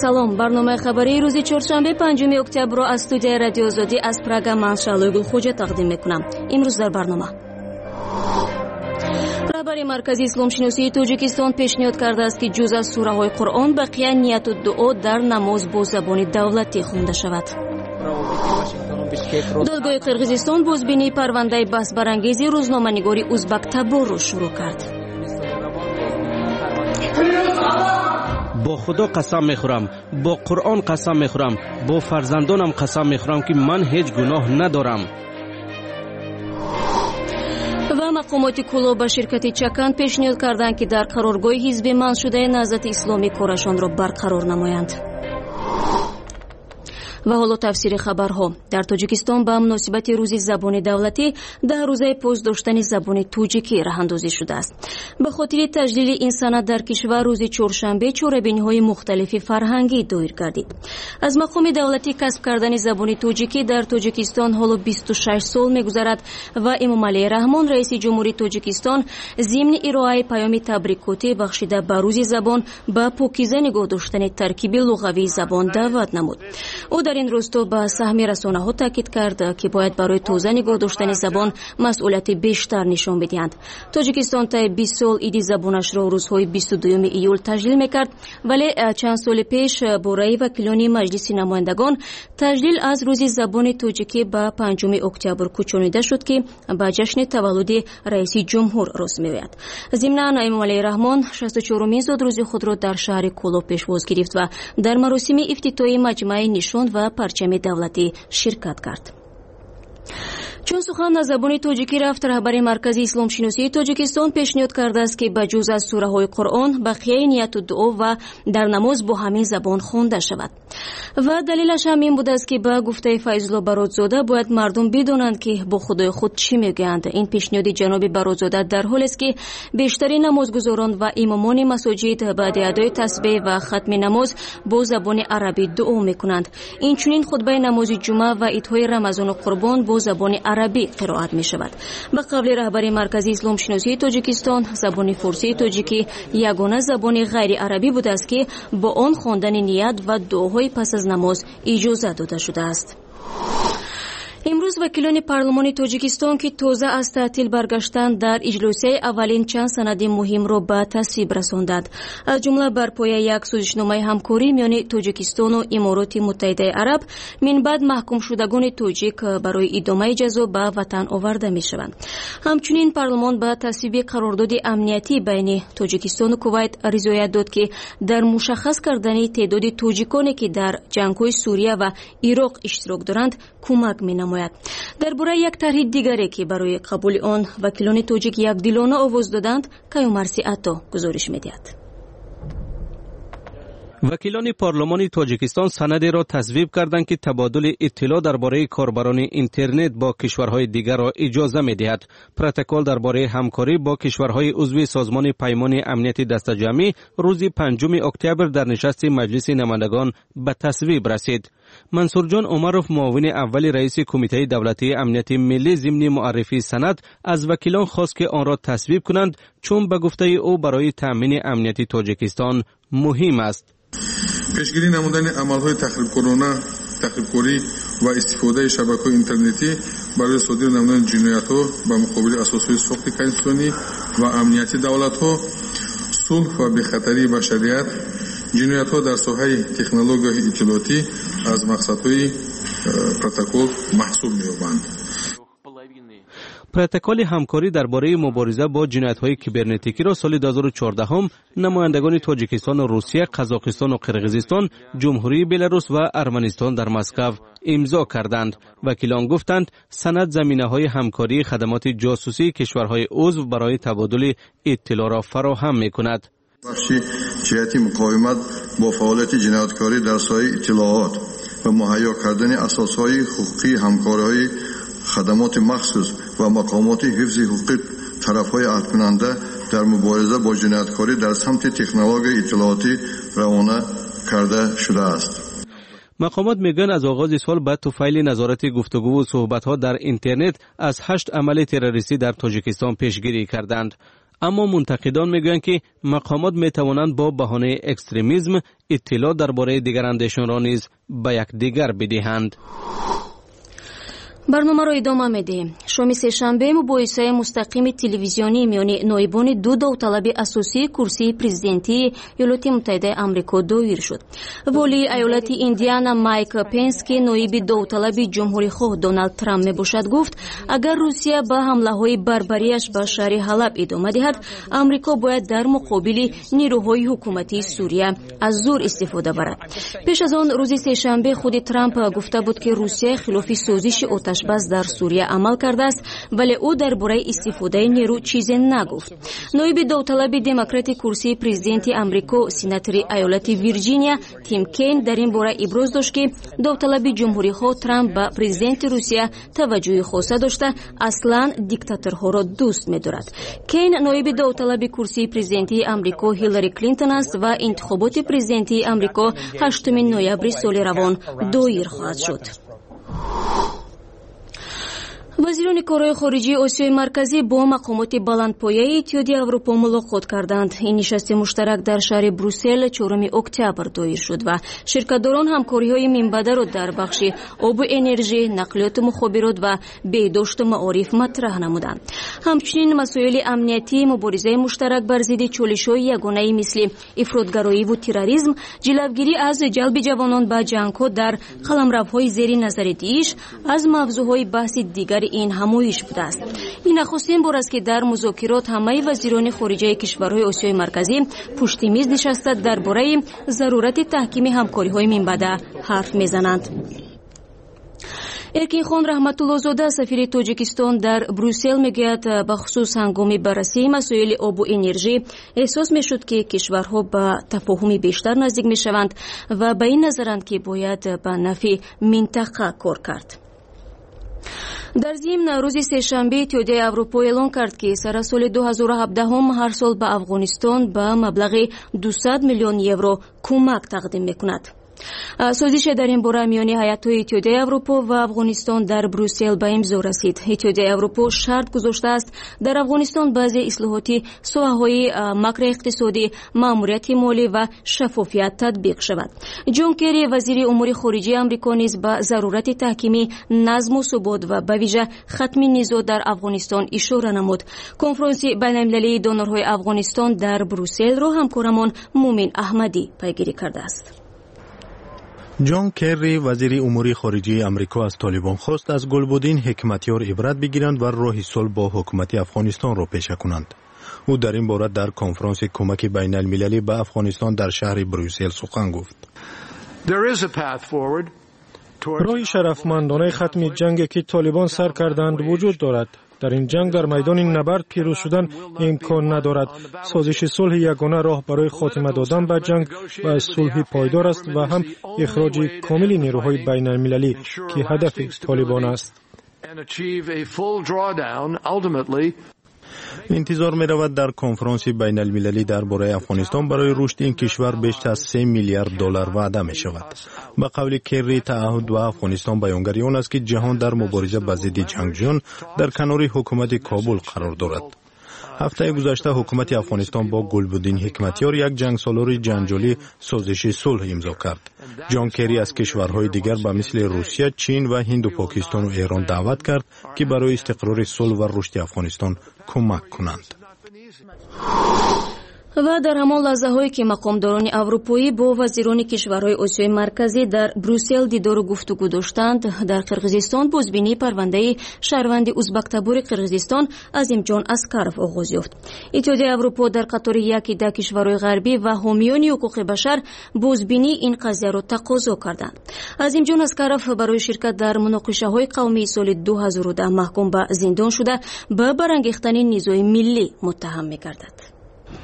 салом. барномаи хабарии рӯзи чоршанбе 5 октябрро аз студияи радиои Озодӣ аз Прага ман Шаълои Гулхоҷа тақдим мекунам. имрӯз дар барнома раҳбари маркази исломшиносии Тоҷикистон пешниҳод кардааст ки ҷуз аз сураҳои Қуръон бақия нияту дуо дар намоз бо забони давлатӣ хонда шавад. додгоҳи Қирғизистон бозбинии парвандаи баҳсбарангези рӯзноманигори Узбак Таборро шурӯъ кард. با خدا قسم میخورم، با قرآن قسم میخورم، با فرزندانم قسم میخورم که من هیچ گناه ندارم. و مقامات کلو با شرکت چکان پیشنهاد کردند که در قرارگاه حزب منشوده نهضت اسلامی کارشان را برقرار نمایند. و حالا تفسیر خبرها. در تاجیکستان با مناسبت روز زبان دولتی 10 روزه پوز داشتن زبان توجیکی راه اندازی شده است. به خاطر تجلیل این سند در کشور روز چهارشنبه چاره‌بینی‌های مختلف فرهنگی دایر گردید. از مقام دولتی کسب کردن زبان توجیکی در تاجیکستان حالا 26 سال می‌گذرد و امام علی رحمان رئیس جمهوری تاجیکستان ضمن ارائه پیام تبریکاتی بخشیده به روز زبان با پاکیزه نگاه داشتن ترکیب لغوی زبان دعوت نمود. او در این راستا به سهم رسانه‌ها تاکید کرد که باید برای توزیع نگاه داشتن زبان مسئولیت بیشتر نشان بدهند. تاجیکستان تا 20 سال عید زبانش را روزهای 22 ایول تجلیل می‌کرد، ولی چند سال پیش با رأی وکیلان مجلس نمایندگان تجلیل از روز زبان تاجیکی به 5 اکتبر کوچانیده شد که به جشن تولد رئیس جمهور رسم می‌آید. ضمن امام علی رحمان 64مین زادروزی خود را در شهر کولو پیشواز گرفت و در مراسم افتتاحی مجمع نشان و پرچم دولتی شرکت کرد. چون سخن از زبان توجیکی رفت، رهبر مرکز اسلام شناسی تاجیکستان پیشنهاد کرده است که بجز از سوره های قرآن بقیه نیت و دعا و در نماز با همین زبان خوانده شود. و دلیلش هم این بود است که با گفته فیض‌الله برادزاده باید مردم بدانند که با خدای خود چی میگویند. این پیشنهاد جناب برادزاده در حالی است که بیشترین نمازگزاران و امامان مساجد بعد ادای تسبیح و ختم نماز با زبان عربی دعا میکنند. این چنین خطبه نماز جمعه و عیدهای رمضان و قربان با زبان عربی قرائت می شود. به قول رهبر مرکز اسلام شناسی تاجیکستان، زبان فارسی تاجیکی یگانه زبان غیر عربی بوده است که با آن خواندن نیت و دعاهای پس از نماز اجازه داده شده است. امروز وکیلان پارلمان تاجیکستان که تازه از تعطیل برگشتند در اجلاس اولین چند سند مهم را به تصویب رساندند. از جمله بر پایه یک سازشنامه همکاری میان تاجیکستان و امارات متحده عرب من بعد محکوم شدگان تاجیک برای ادامه جزا به وطن آورده می شوند. همچنین پارلمان به تصویب قرارداد امنیتی بین تاجیکستان و کویت رضایت داد که در مشخص کردن تعداد تاجیکانی که در جنگ‌های سوریه و عراق اشتراک دارند کمک می‌نماید. درباره یک طرح دیگری که برای قبول آن وکیلان تاجیک یک دلانه آواز دادند، کیومرسی عطا گزارش می‌دهد. وکیلان پارلمان تاجیکستان سندی را تصویب کردند که تبادل اطلاع درباره کاربران اینترنت با کشورهای دیگر را اجازه می‌دهد. پروتکل درباره همکاری با کشورهای عضو سازمان پیمان امنیت دست جمعی روز 5 اکتبر در نشست مجلس نمایندگان به تصویب رسید. منصور جان عمروف معاون اول رئیس کمیته دولتی امنیت ملی ضمن معرفی سند از وکیلان خواست که آن را تصویب کنند، چون به گفته او برای تامین امنیت تاجیکستان مهم است. پیشگیری نمودن عملهای تخریبکاری و استفاده شبکه‌های اینترنتی برای صادر نمودن جنایت‌ها به مقابل اساسهای ساخت کنستیتوسیونی و امنیتی دولت‌ها، صلح و بی‌خطری بشریت، جنایت‌ها در ساحه تکنولوژی اطلاعاتی از مقصدهای پروتکل محسوب می‌یابند. پروتکل همکاری درباره مبارزه با جنایت‌های کیبرنتیکی را سال 2014 نمایندگان تاجیکستان و روسیه، قزاقستان و قرقیزستان، جمهوری بلاروس و ارمنستان در مسکو امضا کردند. وکیلان گفتند سند زمینه‌های همکاری خدمات جاسوسی کشورهای عضو برای تبادل اطلاع را فراهم می‌کند. بخش جهت مقاومت با فعالیت جنایتکاری در ساحه اطلاعات و مهیا کردن اساسهای حقوقی همکاری خدمات مخصوص و مقامات حفظ حقوق طرفهای عهدکننده در مبارزه با جنایتکاری در سمت تکنولوژی اطلاعاتی روانه کرده شده است. مقامات میگن از آغاز سال بعد توفیل نظارت گفتگو و صحبت‌ها در اینترنت از 8 عمل تروریستی در تاجیکستان پیشگیری کردند. اما منتقدان میگویند که مقامات میتوانند با بهانه اکستریمیسم اطلاع درباره دیگراندیشان را نیز به یکدیگر بدهند. برنامه را ادامه میدیم. شام سه‌شنبه مباحثه مستقیم تلویزیونی میان نایبان دو داوطلب اساسی کرسی پرزیدنتی ایالات متحده آمریکا دایر شد. ولی ایالت ایندیانا مایک پنس که نایب داوطلب جمهوری خواه دونالد ترامپ میباشد گفت اگر روسیه با حمله های بربریش به شهر حلب ادامه دهد آمریکا باید در مقابل نیروهای حکومتی سوریه از زور استفاده برد. پیش از آن روز سه‌شنبه خود ترامپ گفته بود که روسیه خلاف سازش آتشبس در سوریه عمل کرده است ولی او درباره استفاده نیرو چیزی نگفت. نایب داوطلب دموکرات کرسی پرزیدنت آمریکا سناتور ایالت ویرجینیا تیم کین در این باره ابراز داشت که داوطلب جمهوری خواه ترامپ به پرزیدنت روسیه توجه خاصه داشته اصلا دیکتاتورها را دوست می‌دارد. کین نایب داوطلب کرسی پرزیدنتی آمریکا هیلاری کلینتون است و انتخابات پرزیدنتی آمریکا 8 نوامبر سال روان دایر خواهد شد. وزیران کارهای خارجی آسیای مرکزی با مقامات بلندپایه اتحادیه اروپا ملاقات کردند. این نشست مشترک در شهر بروسل 4 اکتبر دایر شد و شرکت‌داران همکاری‌های منبع را در بخش آب و انرژی، نقلیات مخابرات و بهداشت و معارف مطرح نمودند. همچنین مسائل امنیتی، مبارزه مشترک بر ضد چالش‌های یگانه‌ای مثل افراطگرایی و تروریسم، جلوگیری از جلب جوانان به جنگ‌ها در قلمروهای زیر نظر داعش از موضوعهای بحث دیگر این همایش بوده است. این نخستین بار است که در مذاکرات همه وزیران خارجه کشورهای آسیای مرکزی پشت میز نشسته درباره ضرورت تحکیم همکاری‌های منبع حرف میزنند. ارکین خان رحمت الله زاده سفیر تاجیکستان در بروسل میگوید به خصوص هنگام بررسی مسائل آب و انرژی احساس میشد که کشورها به تفاهم بیشتر نزدیک میشوند و به این نظرند که باید به نفع منطقه کار کرد. در ضمن روز سه‌شنبه اتحادیه اروپا اعلام کرد که سر سال 2017 هر سال به افغانستان به مبلغ 200 میلیون یورو کمک تقدیم میکند. سازش در این باره میان هیئت‌های اتحادیه اروپا و افغانستان در بروسل به امضا رسید. اتحادیه اروپا شرط گذاشته است در افغانستان بعضی اصلاحاتی ساحه‌های ماکرو اقتصادی، ماموریت مالی و شفافیت تطبیق شود. جون کری وزیر امور خارجه آمریکا نیز به ضرورت تحکیم نظم و ثبات و به ویژه ختم نزاع در افغانستان اشاره نمود. کنفرانس بین‌المللی دونورهای افغانستان در بروسل را همکارمان مومن احمدی پیگیری کرده است. جون کری وزیر امور خارجه آمریکا از طالبان خواست از گلبدین حکمتیار عبرت بگیرند و راه صلح با حکومت افغانستان را پیشه کنند. او در این باره در کنفرانس کمک بین المللی به افغانستان در شهر بروسل سخن گفت. راه شرفمندانه ختم جنگ که طالبان سر کردند وجود دارد. در این جنگ در میدان نبرد پیروز شدن امکان ندارد. سازش صلح یگانه راه برای خاتمه دادن به جنگ و صلح پایدار است و هم اخراج کامل نیروهای بین المللی که هدف طالبان است. انتظار می رود در کنفرانس بین المللی درباره افغانستان برای رشد این کشور بیشتر از 3 میلیارد دلار وعده می شود. به قول کری تعهد و افغانستان بیانگر آن است که جهان در مبارزه با ضد جنگجویان در کنار حکومت کابل قرار دارد. هفته گذشته حکومت افغانستان با گلبدین حکمتیار یک جنگسالار جنجالی سازش صلح امضا کرد. جان کری از کشورهای دیگر به مثل روسیه، چین و هند و پاکستان و ایران دعوت کرد که برای استقرار صلح و رشد افغانستان کمک کنند. و در همان لحظه هایی که مقامداران اروپایی با وزیران کشورهای آسیای مرکزی در بروسل دیدار و گفتگو داشتند، در قرقیزستان بازبینی پرونده شهروند ازبک‌تبار قرقیزستان عظیمجان اسکارف آغاز یافت. اتحادیه اروپا در قطار یکی ده کشورهای غربی و حامیان حقوق بشر بازبینی این قضیه را تقاضا کردند. عظیمجان اسکارف برای شرکت در مناقشه‌های قومی سال 2010 محکوم به زندان شده به برانگیختن نزاع ملی متهم می‌گردد.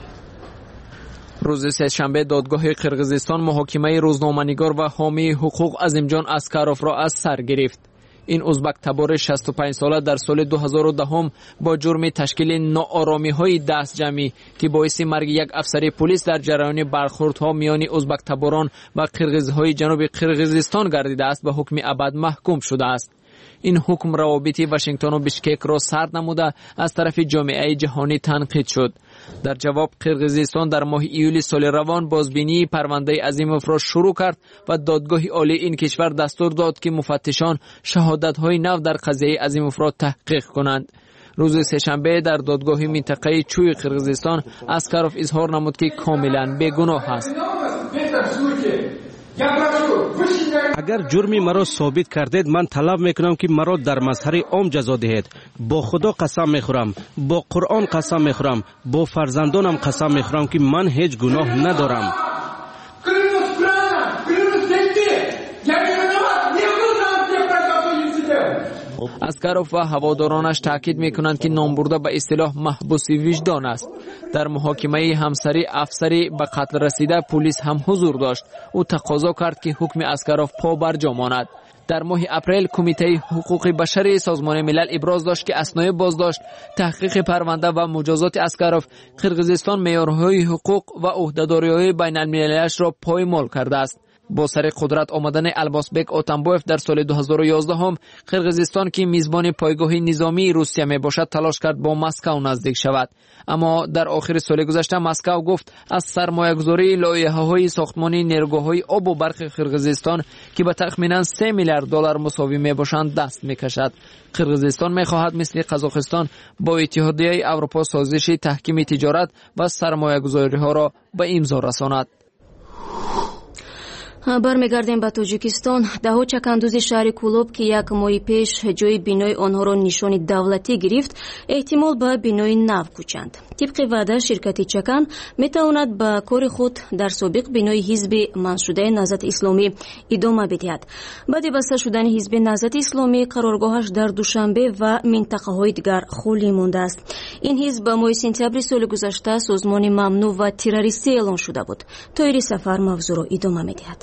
روز سه‌شنبه دادگاه قرقیزستان محاکمه روزنامه‌نگار و حامی حقوق عظیمجان اسکارف را از سر گرفت. این ازبک تبار 65 ساله در سال 2010 با جرم تشکیل ناآرامی‌های دست جمعی که باعث مرگ یک افسر پلیس در جریان برخوردها میان ازبک تباران و قرقیزهای جنوب قرقیزستان گردیده است به حکم ابد محکوم شده است. این حکم روابط واشنگتن و بشکک را سرد نموده از طرف جامعه جهانی تنقید شد. در جواب قرقیزستان در ماه ایول سال روان بازبینی پرونده عظیموف را شروع کرد و دادگاه عالی این کشور دستور داد که مفتشان شهادت‌های نو در قضیه عظیموف را تحقیق کنند. روز سه‌شنبه در دادگاه منطقه چوی قرقیزستان اسکاروف اظهار نمود که کاملا بیگناه است. اگر جرمی مرا ثابت کردید من طلب میکنم که مرا در مظهر عام جزا دهید. با خدا قسم میخورم، با قرآن قسم میخورم، با فرزندانم قسم میخورم که من هیچ گناه ندارم. اسکاروف و هوادارانش تاکید میکنند که نامبرده به اصطلاح محبوس وجدان است. در محاکمه همسری افسری به قتل رسیده پلیس هم حضور داشت. او تقاضا کرد که حکم اسکاروف پابرجا ماند. در ماه اپریل کمیته حقوق بشری سازمان ملل ابراز داشت که اثنای بازداشت، تحقیق پرونده و مجازات اسکاروف قرقیزستان معیارهای حقوق و عهدهداری‌های بین‌المللی‌اش را پایمال کرده است. با سر قدرت آمدن الباسبک اتنبایف در سال 2011 هم قرقیزستان که میزبان پایگاه نظامی روسیه می باشد تلاش کرد با مسکو نزدیک شود، اما در آخر سال گذشته مسکو گفت از سرمایه‌گذاری لایحه‌های ساختمان نیروگاه‌های آب و برق قرقیزستان که به تخمیناً 3 میلیارد دلار مساوی می باشند دست می‌کشد. قرقیزستان می‌خواهد مثل قزاقستان با اتحادیه اروپا سازش تحکیم تجارت و سرمایه‌گذاری‌ها را به امضا رساند. برمیگردیم به تاجیکستان. دهها چکندوزی شهر کولوب که یک ماه پیش جای بینای آنها را نشان دولتی گرفت احتمال به بینای نو کوچند. طبق وعده شرکت چکن میتواند به کار خود در سابق بینای حزب منشور شده نهضت اسلامی ادامه بدهد. بعد بسته شدن حزب نهضت اسلامی قرارگاهش در دوشنبه و منطقه های دیگر خالی مانده است. این حزب به ماه سپتامبر سال گذشته سازمان ممنوع و تروریستی اعلان شده بود. طاهر سفر موضوع را ادامه میدهد.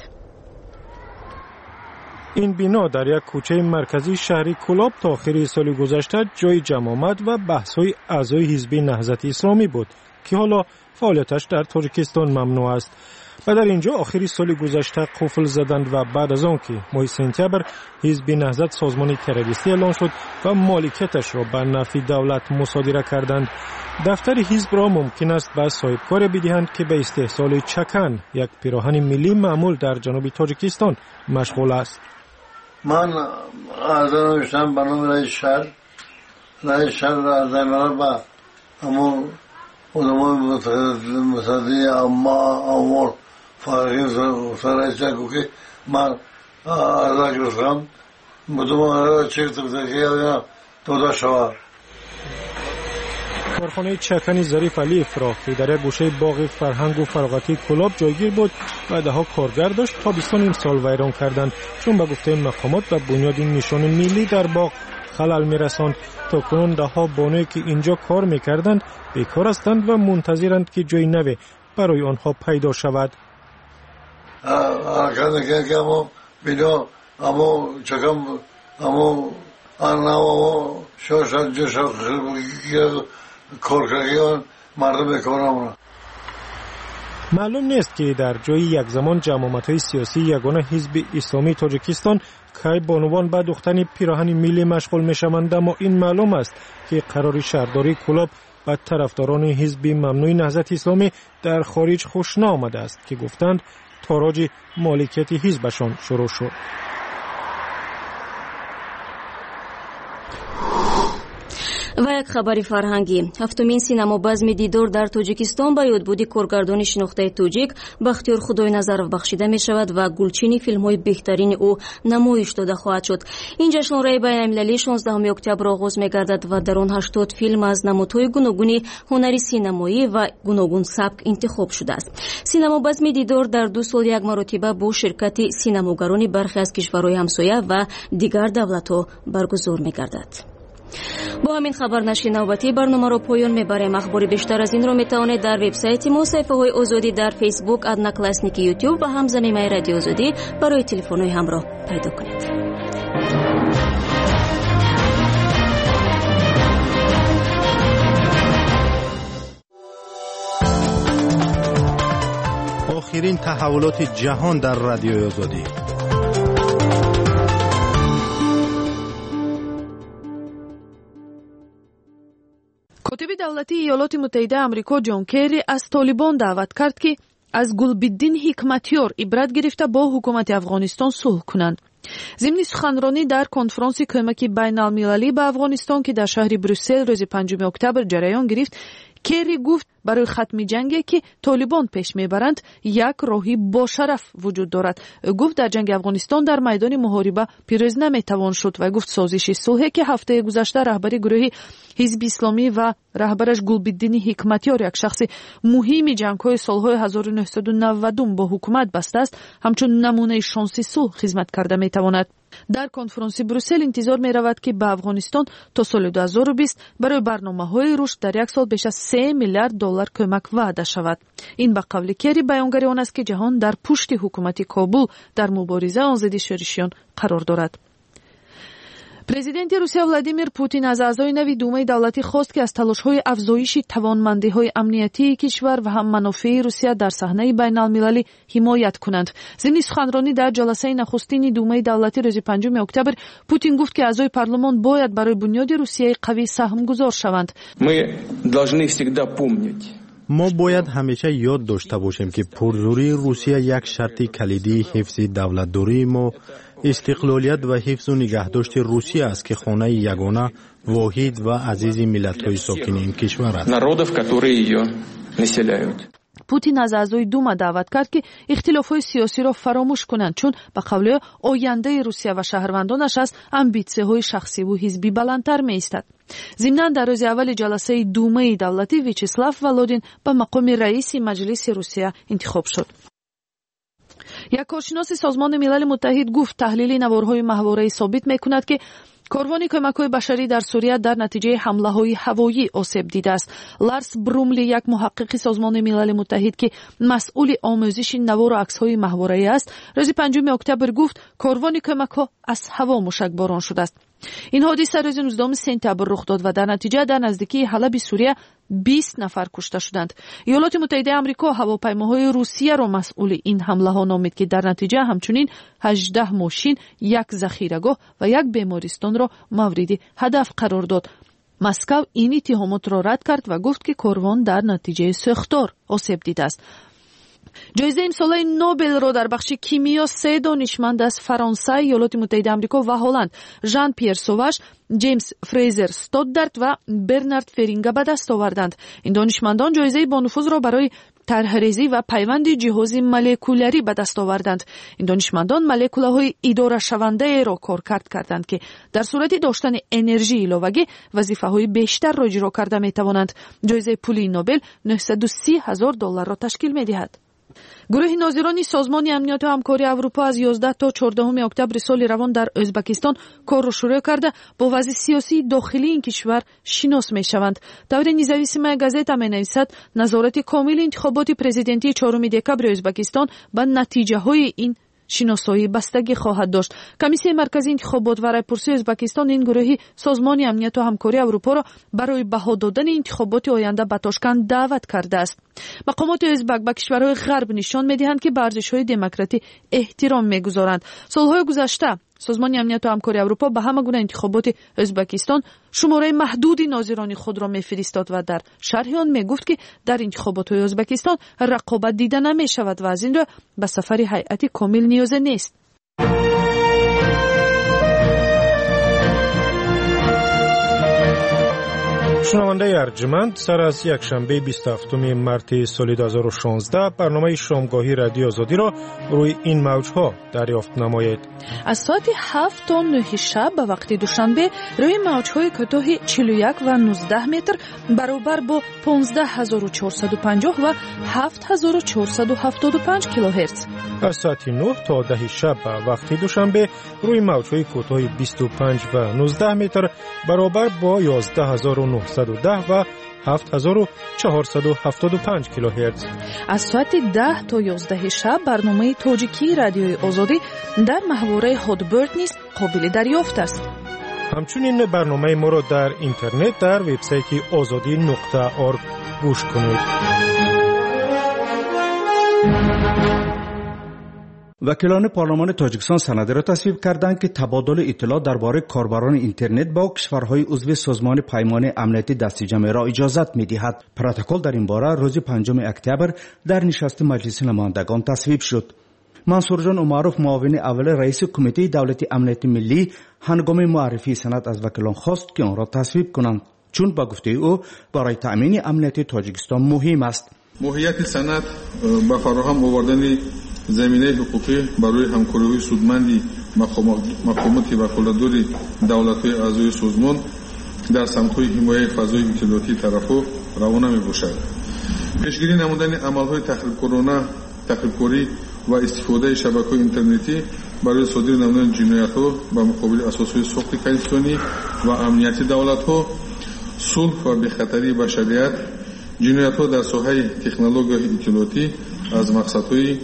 این بنا در یک کوچه مرکزی شهر کولاب تا آخر سال گذشته جای جمع آمد و بحث‌های اعضای حزب نهضت اسلامی بود که حالا فعالیتش در تاجیکستان ممنوع است. و در اینجا آخر سال گذشته قفل زدند و بعد از آن که ماه سپتامبر حزب نهضت سازمان تروریستی اعلان شد و مالکیتش را به نفع دولت مصادره کردند. دفتر حزب را ممکن است به صاحبکار بدهند که به استحصال چکن، یک پیراهن ملی معمول در جنوب تاجیکستان مشغول است. من از نوشتم به نام رئیس شهر را از ایمانه به همون علمای مصدی امور فرقی سرعی چکو که من از اگرستم بودم را چک تکتکی دودا شوار. کارخانه چکن ظریف علی افراح که در یک گوشه باغ فرهنگ و فراغتی کولاب جایگیر بود و دهها کارگر داشت تابستان این سال ویران کردند، چون به گفته مقامات و بنیاد نشان ملی در باغ خلل میرساند. تا کنون دهها بانویی که اینجا کار میکردند بیکار هستند و منتظرند که جای نوی برای آنها پیدا شود. حرکت که اما بینا اما چکم اما اما شاشت جشت کارگران مردم کارم. معلوم نیست که در جای یک زمان جماعت‌های سیاسی یگانه حزب اسلامی تاجیکستان که بانوان به دوختن پیراهن ملی مشغول میشوند، اما این معلوم است که قرار شهرداری کولاب به طرفداران حزب ممنوع نهضت اسلامی در خارج خوش نآمده است که گفتند تاراج مالکیت حزبشان شروع شد. و یک خبری فرهنگی. هفتمین سینما بزم دیدار در تاجیکستان به یادبودی کارگردان شناخته تاجیک بختیار خدای نظرов بخشیده می شود و گلچین فیلم های بهترین او نمایش داده خواهد شد. این جشنواره بین المللی 16 اکتبر آغاز می گردد و در آن 80 فیلم از نمادهای گوناگون هنری سینمایی و گوناگون سبک انتخاب شده است. سینما بزم دیدار در 2 سال یک مرتبه با شرکت سینماگران برخی از کشورهای همسایه و دیگر دولت‌ها برگزار می گردد. با همین خبر نشر نوبتی برنامه را پایان میبریم. اخبار بیشتر از این را میتوانید در وبسایت ما، صفحه های آزادی در فیسبوک، ادنا کلاسنیک یوتیوب و همزنی رادیو آزادی برای تلفن های همراه پیدا کنید. آخرین تحولات جهان در رادیو آزادی. کاتب دولتی ایالات متحده آمریکا جان کری از طالبان دعوت کرد که از گلبدین حکمتیار عبرت گرفته با حکومت افغانستان صلح کنند. ضمن سخنرانی در کنفرانس کمک بین المللی به افغانستان که در شهر بروسل روز 5 اکتبر جریان گرفت، کری گفت برای ختم جنگی که طالبان پیش میبرند یک راهی با شرف وجود دارد. گفت در جنگ افغانستان در میدان محاربه پیروز نمیتوان شد و گفت سازش صلح که هفته گذشته رهبر گروه حزب اسلامی و رهبرش گلبدین حکمتیار یک شخص مهم جنگ‌های سال‌های 1990 با حکومت بسته است، همچون نمونه شانسی صلح خدمت کرده میتواند. در کنفرانس بروسل انتظار می رود که به افغانستان تا سال 2020 برای برنامه‌های رشد در یک سال بیش از 3 میلیارد دلار کمک وعده شود. این به قول کری بیانگری آن است که جهان در پشت حکومت کابل در مبارزه آن ضد شورشیان قرار دارد. پرزیدنت روسیه ولادیمیر پوتین از اعضای نوی دومای دولتی خواست که از تلاش‌های افزایش توانمندی‌های امنیتی کشور و هم منافع روسیه در صحنه بین‌المللی حمایت کنند. ضمن سخنرانی در جلسه نخستین دومای دولتی روز 5 اکتبر، پوتین گفت که اعضای پارلمان باید برای بنیاد روسیه قوی سهم گذار شوند. ما باید همیشه یاد داشته باشیم که پرزوری روسیه یک شرط کلیدی حفظ دولت‌داری ما، استقلالیت و حفظ و نگهداشت روسیه است که خانه یگانه، واحد و عزیز ملت‌های ساکن این کشور است. پوتین از اعضای دوما دعوت کرد که اختلافات سیاسی را فراموش کنند، چون به قول آینده روسیه و شهروندانش از امبیسی‌های شخصی و حزبی بلندتر می‌ایستد. ضمناً در روز اول جلسه دومای دولتی ویچسلاو ولودین به مقام رئیس مجلس روسیه انتخاب شد. یک کارشناس سازمان ملل متحد گفت تحلیل نوارهای ماهواره‌ای ثابت می‌کند که کاروان کمک‌های بشری در سوریه در نتیجه حمله‌های هوایی آسیب دیده است. لارس بروملی، یک محقق سازمان ملل متحد که مسئول آموزش نوار و عکس‌های ماهواره‌ای است، روز 5 اکتبر گفت کاروان کمک‌ها از هوا موشکباران شده است. این حادثه روز 19 سپتامبر رخ داد و در نتیجه در نزدیکی حلب سوریه 20 نفر کشته شدند. ایالات متحده آمریکا هواپیماهای روسیه را مسئول این حمله ها نامید که در نتیجه همچنین 18 ماشین، یک ذخیره‌گاه و یک بیمارستان را مورد هدف قرار داد. مسکو این اتهامات را رد کرد و گفت که کاروان در نتیجه ساختار آسیب دیده است. جایزه امسال نوبل را در بخش کیمیا 3 دانشمند از فرانسه، ایالات متحده آمریکا و هلند، ژان پیر سوواژ، جیمز فریزر استودارت و برنارد فرینگا به دست آوردند. این دانشمندان جایزه با نفوذ را برای طرح‌ریزی و پیوند جهاز مولکولری به دست آوردند. این دانشمندان مولکول‌های اداره شونده را کارکرد کردند که در صورت داشتن انرژی علاوه‌ای وظیفه‌های بیشتر را اجرا کرده می‌توانند. جایزه پولی نوبل $930,000 را تشکیل می‌دهد. گروه ناظران سازمان امنیت و همکاری اروپا از 11 تا 14 اکتبر سال روان در ازبکستان کار را شروع کرده با وضع سیاسی داخلی این کشور شناس می شوند. دور نزاویسیم گازتا می نویسد نظارت کامل انتخابات پرزیدنتی 4 دکبر ازبکستان به نتیجه های این شناسایی بستگی خواهد داشت. کمیسیون مرکزی انتخابات و رایپرسی ازبکستان این گروهی سازمان امنیت و همکاری اروپا را برای بها دادن انتخابات آینده به تاشکند دعوت کرده است. مقامات ازبک به کشورهای غرب نشان می‌دهند که به ارزش‌های دموکراسی احترام می‌گذارند. سال‌های گذشته سازمان امنیت و همکاری اروپا به همه گونه انتخابات ازبکستان شماره محدودی ناظران خود را می‌فرستاد و در شرح آن می‌گفت که در انتخابات ازبکستان رقابت دیده نمی‌شود و از این رو به سفر هیئت کامل نیاز نیست. شنونده ارجمند، سر از یک شنبه 27 مارس سال 2016 برنامه شامگاهی رادیو آزادی را روی این موج‌ها دریافت نمایید. از ساعت 7 تا 9 شب به وقت دوشنبه روی موج‌های کوتاه 41 و 19 متر برابر با 15450 و 7475 کیلوهرتز. از ساعت 9 تا 10 شب به وقت دوشنبه روی موج‌های کوتاه 25 و 19 متر برابر با 11910 و 7475 کیلوهرتز. از ساعت 10 تا 11 شب برنامه تاجیکی رادیوی آزادی در محوره هادبرد نیز قابل دریافت است. همچنین برنامه ما را در اینترنت در وبسایت azadi.org گوش کنید. وکیلان پارلمان تاجیکستان سند را تصویب کردند که تبادل اطلاع درباره کاربران اینترنت با کشورهای عضو سازمان پیمان امنیتی دستی جمعی را اجازت می‌دهد. پروتکل در این باره روز 5 اکتبر در نشست مجلس نمایندگان تصویب شد. منصور جان عمروف معاون اول رئیس کمیته دولتی امنیت ملی هنگام معرفی سند از وکیلان خواست که آن را تصویب کنند، چون با گفته او برای تأمین امنیت تاجیکستان مهم است. ماهیت سند با فراهم آوردن زمینه حقوقی برای همکاری سودمندی مقامات وکالت‌دار دولت‌های اعضای سازمان در سمت‌های حمایت فضای اطلاعاتی طرفو روانه می‌باشد. پیشگیری نمودن عمل‌های تخریبکاری و استفاده شبکه‌های اینترنتی برای صادر نمودن جنایت‌ها با مقابل اساس‌های ساخت کنستیتوسیونی و امنیتی دولت‌ها، صلح و بی‌خطری بشریت، جنایت‌ها در ساحه تکنولوژی اطلاعاتی از مقصدهای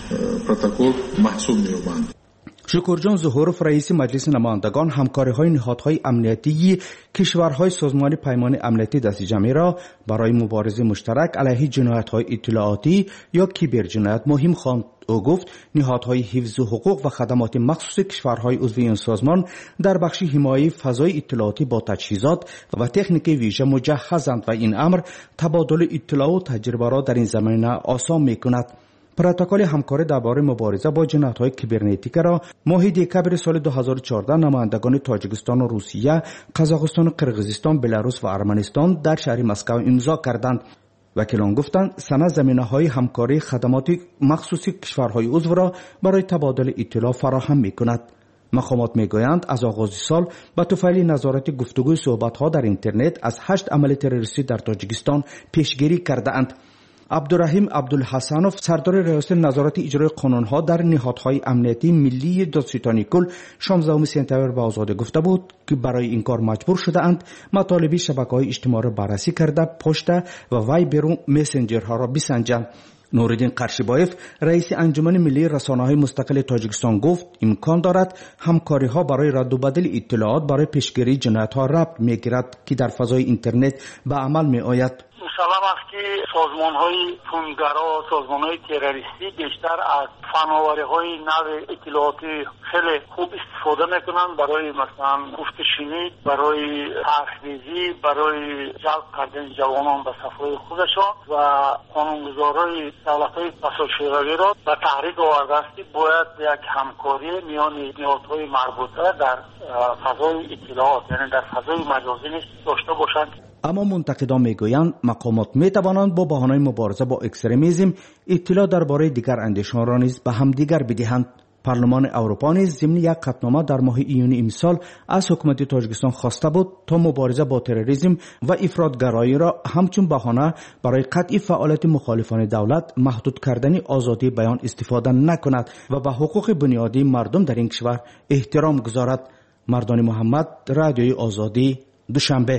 پروتکل محسوب می‌یابند. شکرجان ظهورف رئیس مجلس نمایندگان همکاری‌های نهادهای امنیتی کشورهای سازمان پیمان امنیتی دستی جمعی را برای مبارزه مشترک علیه جنایت‌های اطلاعاتی یا کیبرجنایت مهم خواند. او گفت نهادهای حفظ حقوق و خدمات مخصوص کشورهای عضو این سازمان در بخش حمایت فضای اطلاعاتی با تجهیزات و تکنیک ویژه مجهزند و این امر تبادل اطلاع و تجربه را در این زمینه آسان می‌کند. پروتکل همکاری درباره مبارزه با جنایت‌های کیبرنتیک را ماه دکبر سال 2014 نمایندگان تاجیکستان و روسیه، قزاقستان و قرقیزستان، بلاروس و ارمنستان در شهر مسکو امضا کردند. وکیلان گفتند سند زمینه‌های همکاری خدمات مخصوص کشورهای عضو را برای تبادل اطلاع فراهم می‌کند. مقامات میگویند از آغاز سال با طفیل نظارت گفتگوی صحبت‌ها در اینترنت از 8 عمل تروریستی در تاجیکستان پیشگیری کرده‌اند. عبدالرحیم عبدالحسنوف سردار ریاست نظارت اجرای قانون‌ها در نهادهای امنیتی ملی دادستانی کل 16 سپتامبر به آزادی گفته بود که برای این کار مجبور شده‌اند مطالب شبکه‌های اجتماعی را بررسی کرده پشت و وایبر و مسنجرها را بسنجند. نورالدین قرشیبایف رئیس انجمن ملی رسانه‌های مستقل تاجیکستان گفت امکان دارد همکاری‌ها برای رد و بدل اطلاعات برای پیشگیری جنایت‌ها ربط می‌گیرد که در فضای اینترنت به عمل می‌آید. مسلم است که سازمان‌های خونگرا، سازمان‌های تروریستی بیشتر از فناوری‌های نو اطلاعاتی خیلی خوب استفاده می‌کنند برای مثلا گفتشنید، برای تحریزی، برای جلب کردن جوانان به صفهای خودشان و قانونگذارای دولت‌های پساشیروی را به تحریک آورده است که باید یک همکاری میان نهادهای مربوطه در فضای اطلاعات، یعنی در فضای مجازی داشته باشند. اما منتقدان میگویند مقامات میتوانند با بهانه مبارزه با اکستریمیسم اطلاع درباره دیگر اندیشان را نیز به همدیگر بدهند. پارلمان اروپا نیز ضمن یک قطعنامه در ماه ایون امسال از حکومت تاجیکستان خواسته بود تا مبارزه با تروریسم و افراطگرایی را همچون بهانه برای قطع فعالیت مخالفان دولت محدود کردن آزادی بیان استفاده نکند و به حقوق بنیادی مردم در این کشور احترام گذارد. مردان محمد، رادیوی آزادی، دوشنبه.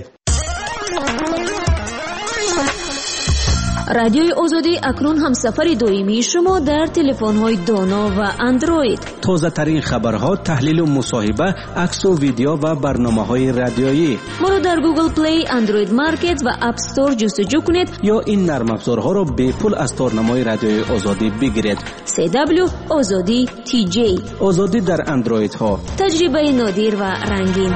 رادیوی آزادی اکنون همسفر دائمی شما در تلفن‌های دانا و اندروید. تازه ترین خبرها، تحلیل و مصاحبه، عکس و ویدیو و برنامه‌های رادیویی. ما را در گوگل پلی، اندروید مارکت و اپ استور جستجو کنید یا این نرم افزارها را به پول از تارنمای رادیوی آزادی بگیرید. CW آزادی TJ. آزادی در اندروید ها. تجربه نادر و رنگین.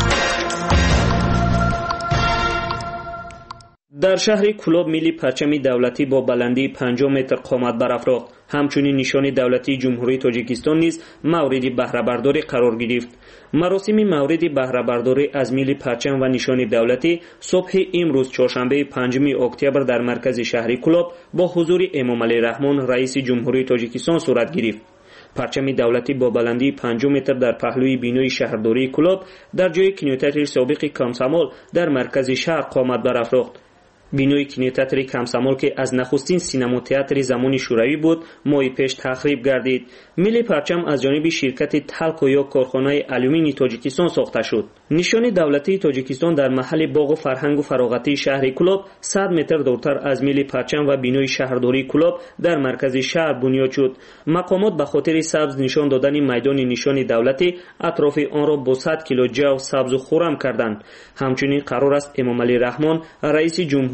در شهر کلاب ملی پرچم دولتی با بلندی 5 متر قامت برافراخت. همچنین نشان دولتی جمهوری تاجیکستان نیز مورد بهره برداری قرار گرفت. مراسم مورد بهره برداری از ملی پرچم و نشان دولتی صبح امروز چهارشنبه 5 اکتبر در مرکز شهر کلاب با حضور امام علی رحمان رئیس جمهوری تاجیکستان صورت گرفت. پرچم دولتی با بلندی 5 متر در پهلوی بینوی شهرداری کلاب در جای کینوتئاتر سابق کامسامول در مرکز شهر قامت برافراخت. بینوی کینوتئاتر کامسامول که از نخستین سینما تئاتر زمان شوروی بود ماه پیش تخریب گردید. ملی پرچم از جانب شرکت تلکو یا کارخانه آلومینی تاجیکستان ساخته شد. نشان دولتی تاجیکستان در محل باغ فرهنگ و فراغتی شهر کلاب 100 متر دورتر از ملی پرچم و بینوی شهرداری کلاب در مرکز شهر بنیاد شد. مقامات به خاطر سبز نشان دادن میدان نشان دولتی اطراف آن را با 100 کیلو جو سبز و خرم کردند. همچنین قرار است امام علی رحمان رئیس جمهوری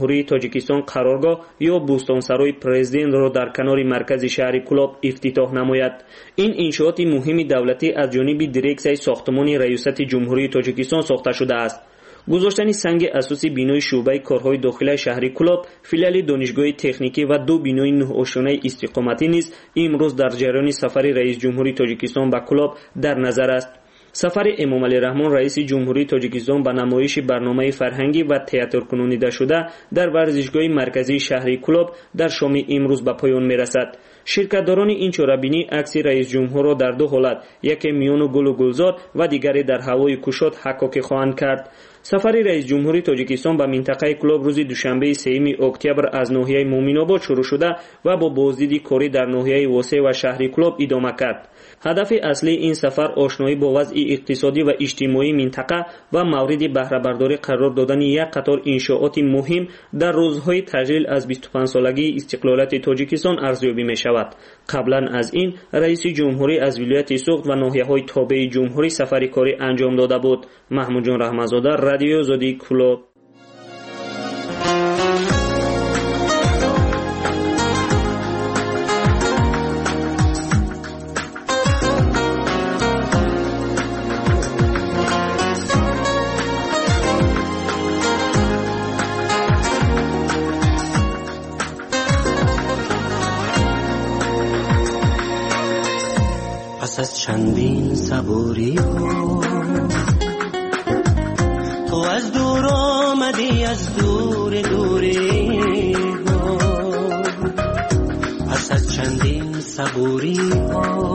جمهوری تاجیکستان قرارگاه یا بوستانسرای پرزیدنت را در کنار مرکز شهر کلاب افتتاح نماید. این انشاءات مهم دولتی از جانب دیرکسیای ساختمان ریاست جمهوری تاجیکستان ساخته شده است. گذاشتن سنگ اساسی بینای شعبه کارهای داخلی شهر کلاب، فیلال دانشگاه تکنیکی و 2 بینای 9 آشیانه استقامتی نیز امروز در جریان سفر رئیس جمهوری تاجیکستان به کلاب در نظر است. سفر امام علی رحمان رئیس جمهوری تاجیکستان به نمایش برنامه فرهنگی و تئاتر کنونیده شده در ورزشگاه مرکزی شهر کلاب در شام امروز به پایان میرسد. شرکتداران این چاره‌بینی عکس رئیس جمهور را در 2 حالت، یکی میان گل و گلزار و دیگری در هوای کشاد حکاکی خواهند کرد. سفر رئیس جمهوری تاجیکستان به منطقه کلاب روز دوشنبه 3 اکتبر از ناحیه مومن‌آباد شروع شده و با بازدید کاری در ناحیه واسع و شهر کلاب ادامه کرد. هدف اصلی این سفر آشنایی با وضع اقتصادی و اجتماعی منطقه و مورد بهره برداری قرار دادن یک قطار انشاءات مهم در روزهای تجلیل از 25 سالگی استقلالیت تاجیکستان ارزیابی می شود. قبلا از این رئیس جمهوری از ولایت سوخت و ناحیه‌های تابع جمهوری سفر کاری انجام داده بود. محمود جان رحمت‌زاده، رادیو آزادی کلاب. پس از چندین صبوری ها تو از دور آمدی، از دور دوری ها. پس از چندین صبوری ها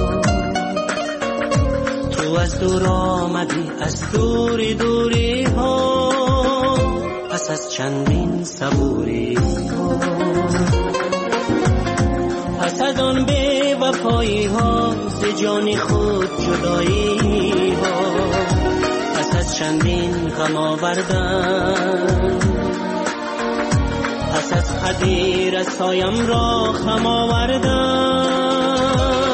تو از دور آمدی، از دور دوری ها. پس از چندین صبوری ها، پس از آن به وفایی ها، ز جان خود جدایی ها. پس از چندین غم آوردن، پس از قدیر سایم را خم آوردن.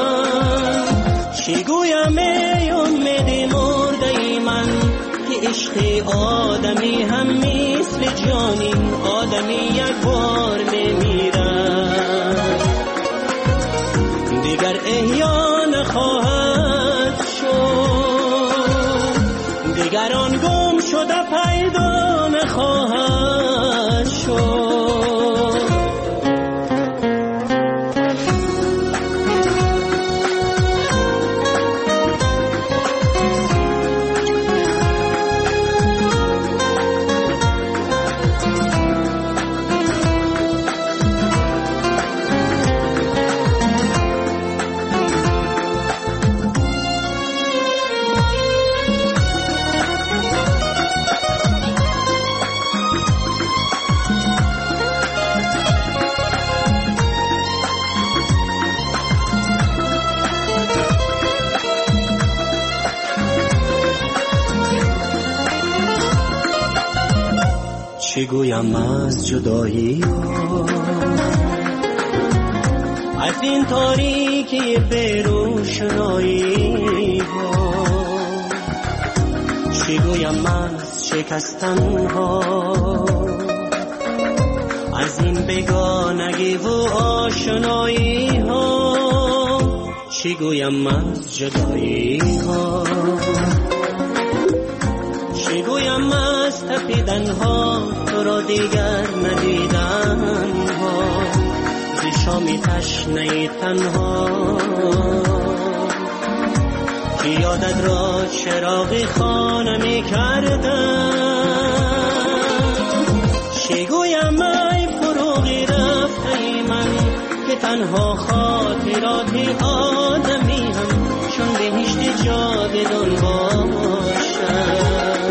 چی گویم ای امید مرده ای من که عشق آدمی هم مثل جانی، آدمی یک بار میمیرد دیگر احیا نخواهد شد، دیگر آن گم شده پیدا نخواهد شد. چه گویم از جدایی ها، از این تاریکی به روشنایی ها. چه گویم از شکستن ها، از این بگانگی و آشنایی ها. چه گویم از جدایی ها، چه گویم از تپیدن ها، تو را دیگر ندیدن ها. ز شامی تشنه تنها که یادت را چراغ خانه می کردن. چه گویم ای فروغی رفته ای من که تنها خاطرات آدمی هم چون بهشت جاودان باشد.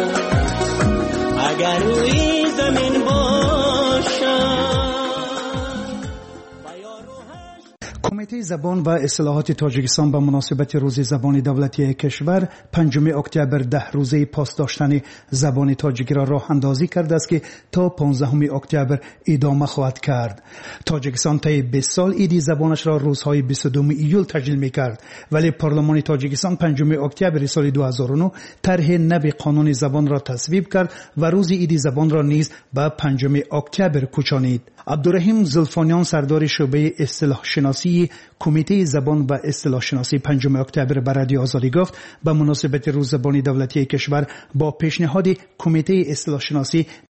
اگر روی زمین باشد. کمیته زبان و اصلاحات تاجیکستان به مناسبت روز زبان دولتی کشور 5 اکتبر 10 روزه پاس داشتن زبان تاجیکی را راه اندازی کرده است که تا 15 اکتبر ادامه خواهد کرد. تاجیکستان طی 20 سال عید زبانش را روزهای 22 ایول تجلیل می‌کرد، ولی پارلمان تاجیکستان 5 اکتبر سال 2009 طرح نو قانون زبان را تصویب کرد و روز عید زبان را نیز به 5 اکتبر کوچانید. عبدالرحیم زلفانیان سردار شعبه اصطلاح شناسی کمیته زبان و اصطلاح شناسی 5 اکتبر به رادیو آزادی گفت به مناسبت روز زبان دولتی کشور با پیشنهاد کمیته اصطلاح شناسی